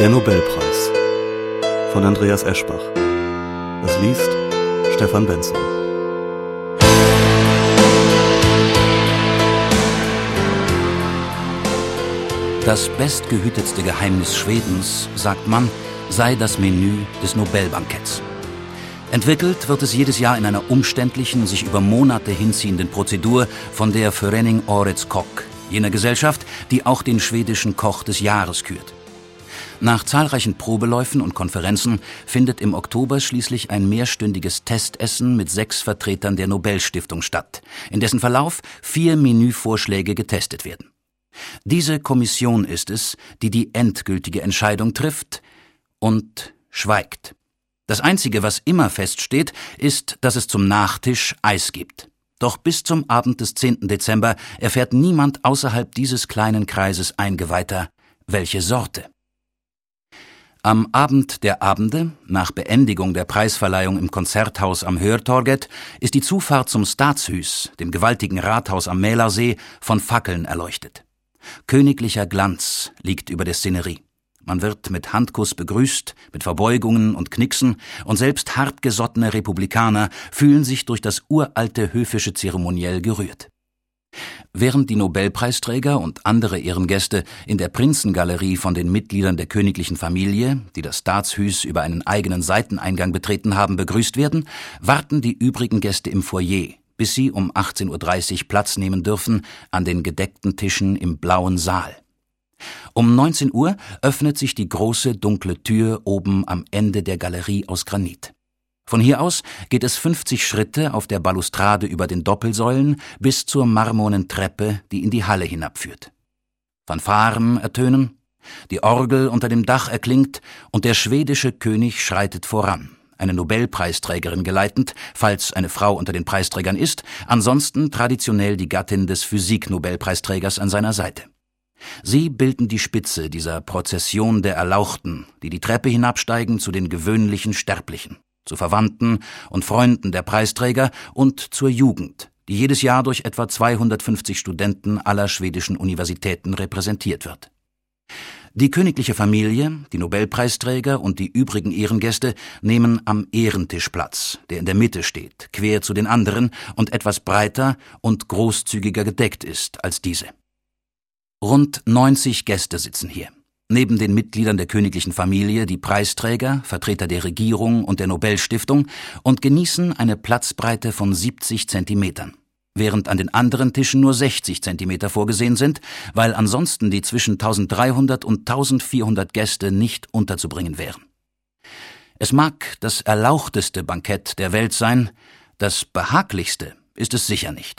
Der Nobelpreis von Andreas Eschbach. Es liest Stefan Benson. Das bestgehütetste Geheimnis Schwedens, sagt man, sei das Menü des Nobelbanketts. Entwickelt wird es jedes Jahr in einer umständlichen, sich über Monate hinziehenden Prozedur von der Förening Årets Kock, jener Gesellschaft, die auch den schwedischen Koch des Jahres kürt. Nach zahlreichen Probeläufen und Konferenzen findet im Oktober schließlich ein mehrstündiges Testessen mit 6 Vertretern der Nobelstiftung statt, in dessen Verlauf 4 Menüvorschläge getestet werden. Diese Kommission ist es, die die endgültige Entscheidung trifft und schweigt. Das Einzige, was immer feststeht, ist, dass es zum Nachtisch Eis gibt. Doch bis zum Abend des 10. Dezember erfährt niemand außerhalb dieses kleinen Kreises Eingeweihter, welche Sorte. Am Abend der Abende, nach Beendigung der Preisverleihung im Konzerthaus am Hötorget, ist die Zufahrt zum Stadshus, dem gewaltigen Rathaus am Mälarsee, von Fackeln erleuchtet. Königlicher Glanz liegt über der Szenerie. Man wird mit Handkuss begrüßt, mit Verbeugungen und Knixen, und selbst hartgesottene Republikaner fühlen sich durch das uralte höfische Zeremoniell gerührt. Während die Nobelpreisträger und andere Ehrengäste in der Prinzengalerie von den Mitgliedern der königlichen Familie, die das Stadshus über einen eigenen Seiteneingang betreten haben, begrüßt werden, warten die übrigen Gäste im Foyer, bis sie um 18:30 Uhr Platz nehmen dürfen an den gedeckten Tischen im blauen Saal. Um 19 Uhr öffnet sich die große dunkle Tür oben am Ende der Galerie aus Granit. Von hier aus geht es 50 Schritte auf der Balustrade über den Doppelsäulen bis zur marmornen Treppe, die in die Halle hinabführt. Fanfaren ertönen, die Orgel unter dem Dach erklingt und der schwedische König schreitet voran, eine Nobelpreisträgerin geleitend, falls eine Frau unter den Preisträgern ist, ansonsten traditionell die Gattin des Physik-Nobelpreisträgers an seiner Seite. Sie bilden die Spitze dieser Prozession der Erlauchten, die die Treppe hinabsteigen zu den gewöhnlichen Sterblichen, zu Verwandten und Freunden der Preisträger und zur Jugend, die jedes Jahr durch etwa 250 Studenten aller schwedischen Universitäten repräsentiert wird. Die königliche Familie, die Nobelpreisträger und die übrigen Ehrengäste nehmen am Ehrentisch Platz, der in der Mitte steht, quer zu den anderen und etwas breiter und großzügiger gedeckt ist als diese. Rund 90 Gäste sitzen hier. Neben den Mitgliedern der königlichen Familie die Preisträger, Vertreter der Regierung und der Nobelstiftung und genießen eine Platzbreite von 70 Zentimetern, während an den anderen Tischen nur 60 Zentimeter vorgesehen sind, weil ansonsten die zwischen 1300 und 1400 Gäste nicht unterzubringen wären. Es mag das erlauchteste Bankett der Welt sein, das behaglichste ist es sicher nicht.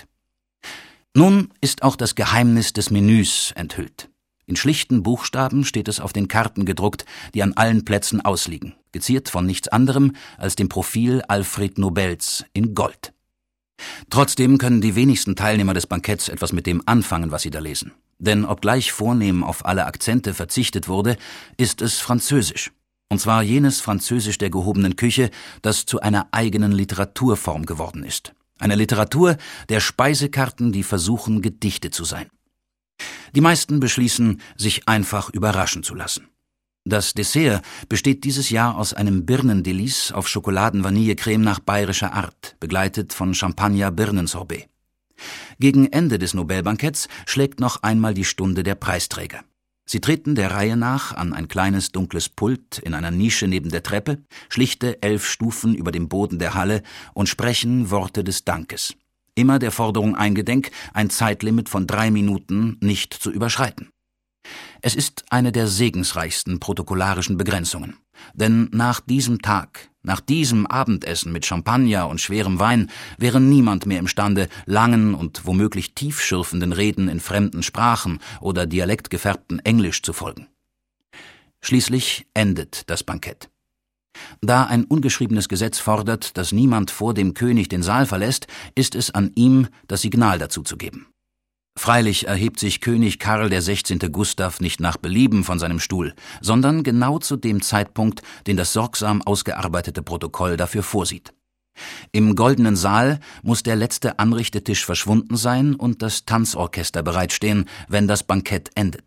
Nun ist auch das Geheimnis des Menüs enthüllt. In schlichten Buchstaben steht es auf den Karten gedruckt, die an allen Plätzen ausliegen, geziert von nichts anderem als dem Profil Alfred Nobels in Gold. Trotzdem können die wenigsten Teilnehmer des Banketts etwas mit dem anfangen, was sie da lesen. Denn obgleich vornehm auf alle Akzente verzichtet wurde, ist es Französisch. Und zwar jenes Französisch der gehobenen Küche, das zu einer eigenen Literaturform geworden ist. Eine Literatur der Speisekarten, die versuchen, Gedichte zu sein. Die meisten beschließen, sich einfach überraschen zu lassen. Das Dessert besteht dieses Jahr aus einem Birnendelice auf Schokoladen-Vanillecreme nach bayerischer Art, begleitet von Champagner-Birnensorbet. Gegen Ende des Nobelbanketts schlägt noch einmal die Stunde der Preisträger. Sie treten der Reihe nach an ein kleines dunkles Pult in einer Nische neben der Treppe, schlichte 11 Stufen über dem Boden der Halle und sprechen Worte des Dankes. Immer der Forderung eingedenk, ein Zeitlimit von 3 Minuten nicht zu überschreiten. Es ist eine der segensreichsten protokollarischen Begrenzungen. Denn nach diesem Tag, nach diesem Abendessen mit Champagner und schwerem Wein, wäre niemand mehr imstande, langen und womöglich tiefschürfenden Reden in fremden Sprachen oder dialektgefärbten Englisch zu folgen. Schließlich endet das Bankett. Da ein ungeschriebenes Gesetz fordert, dass niemand vor dem König den Saal verlässt, ist es an ihm, das Signal dazu zu geben. Freilich erhebt sich König Karl XVI. Gustav nicht nach Belieben von seinem Stuhl, sondern genau zu dem Zeitpunkt, den das sorgsam ausgearbeitete Protokoll dafür vorsieht. Im goldenen Saal muss der letzte Anrichtetisch verschwunden sein und das Tanzorchester bereitstehen, wenn das Bankett endet.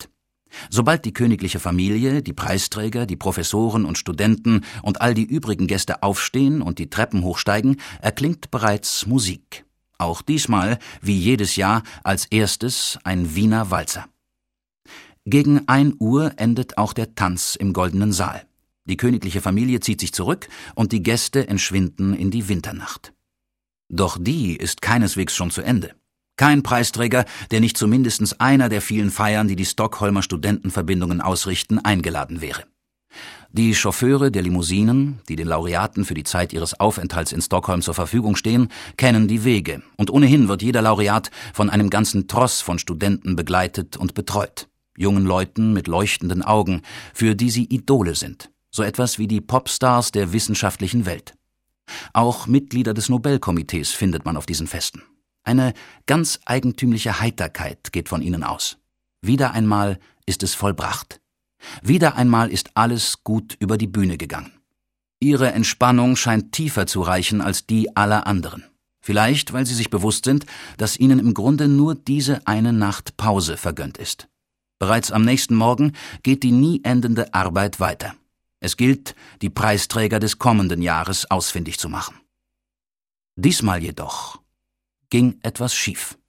Sobald die königliche Familie, die Preisträger, die Professoren und Studenten und all die übrigen Gäste aufstehen und die Treppen hochsteigen, erklingt bereits Musik. Auch diesmal, wie jedes Jahr, als erstes ein Wiener Walzer. Gegen 1 Uhr endet auch der Tanz im Goldenen Saal. Die königliche Familie zieht sich zurück und die Gäste entschwinden in die Winternacht. Doch die ist keineswegs schon zu Ende. Kein Preisträger, der nicht zumindest einer der vielen Feiern, die die Stockholmer Studentenverbindungen ausrichten, eingeladen wäre. Die Chauffeure der Limousinen, die den Laureaten für die Zeit ihres Aufenthalts in Stockholm zur Verfügung stehen, kennen die Wege, und ohnehin wird jeder Laureat von einem ganzen Tross von Studenten begleitet und betreut. Jungen Leuten mit leuchtenden Augen, für die sie Idole sind, so etwas wie die Popstars der wissenschaftlichen Welt. Auch Mitglieder des Nobelkomitees findet man auf diesen Festen. Eine ganz eigentümliche Heiterkeit geht von ihnen aus. Wieder einmal ist es vollbracht. Wieder einmal ist alles gut über die Bühne gegangen. Ihre Entspannung scheint tiefer zu reichen als die aller anderen. Vielleicht, weil sie sich bewusst sind, dass ihnen im Grunde nur diese eine Nacht Pause vergönnt ist. Bereits am nächsten Morgen geht die nie endende Arbeit weiter. Es gilt, die Preisträger des kommenden Jahres ausfindig zu machen. Diesmal jedoch ging etwas schief.